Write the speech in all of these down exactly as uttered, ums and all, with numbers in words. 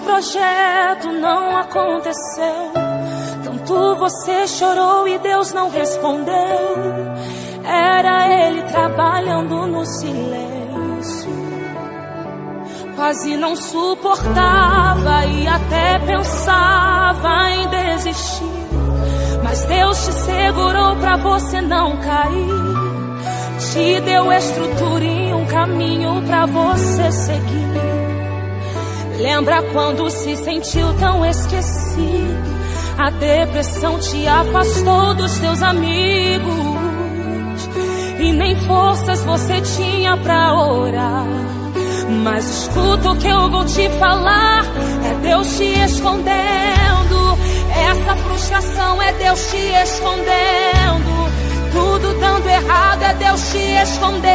projeto não aconteceu, tanto você chorou e Deus não respondeu. Era Ele trabalhando no silêncio. Quase não suportava e até pensava em desistir, mas Deus te segurou pra você não cair. Te deu estrutura e um caminho pra você seguir. Lembra quando se sentiu tão esquecido? A depressão te afastou dos seus amigos e nem forças você tinha pra orar. Mas escuta o que eu vou te falar, é Deus te escondendo. Essa frustração é Deus te escondendo. Tudo dando errado é Deus te escondendo.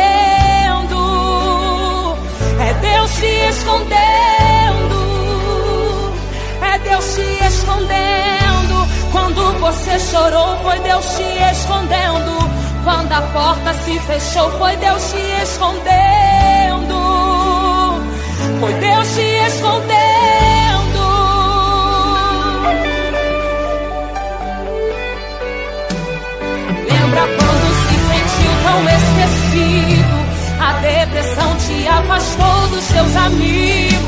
É Deus te escondendo. É Deus te escondendo. Quando você chorou foi Deus te escondendo. Quando a porta se fechou foi Deus te escondendo. Foi Deus te escondendo. Lembra quando se sentiu tão esquecido? A depressão te afastou dos seus amigos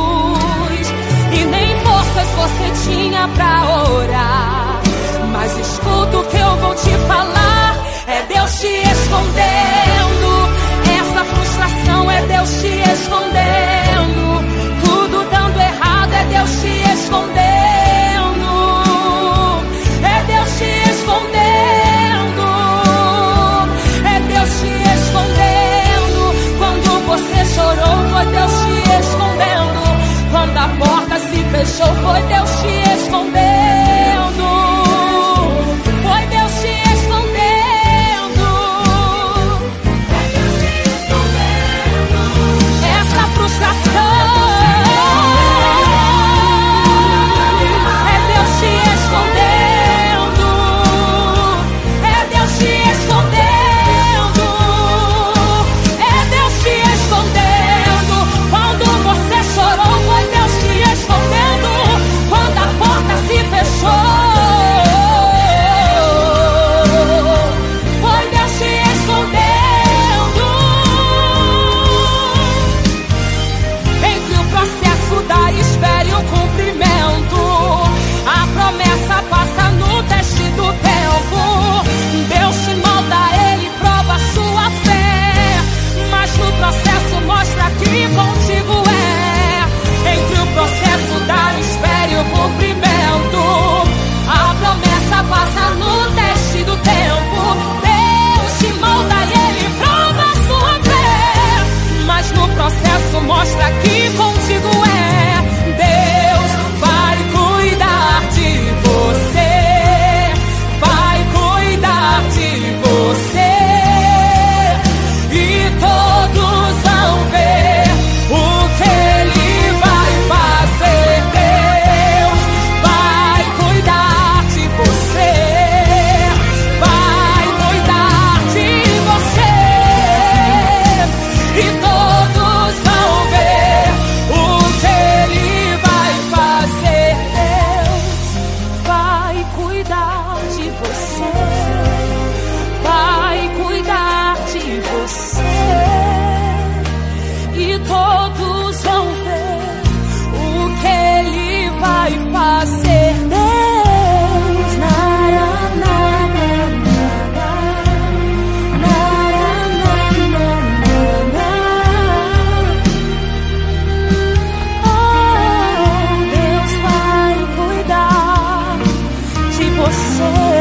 e nem forças você tinha pra orar. Mas escuta o que eu vou te falar, é Deus te escondendo. Essa frustração é Deus te escondendo. Tudo dando errado é Deus te escondendo. É Deus te escondendo. É Deus te escondendo. Quando você chorou foi Deus te escondendo. Quando a porta se fechou foi Deus te escondendo. Foi Deus te escondendo. Essa frustração é Deus te escondendo. É Deus te escondendo. É Deus te escondendo. Quando você chorou foi Deus te escondendo. Quando a porta se fechou foi Deus te escondendo. Entre o processo da espera e o cumprimento, a promessa passa no teste do tempo. Deus te molda, Ele prova a sua fé, mas no processo mostra que contigo é. Entre o processo da espera e o cumprimento, a promessa passa no teste do tempo. Deus te molda e Ele prova a sua fé, mas no processo mostra que contigo é. Deus vai cuidar de você, vai cuidar de você, e todos vão ver o que Ele vai fazer. Deus vai cuidar de você, vai cuidar de você, e todos vão ver o que Ele vai fazer. Deus vai cuidar de você, vai cuidar de você, e todos vão ver o que Ele vai fazer. Deus, nara, nara, nara, nara, nara, nara. Oh, Deus vai cuidar de você.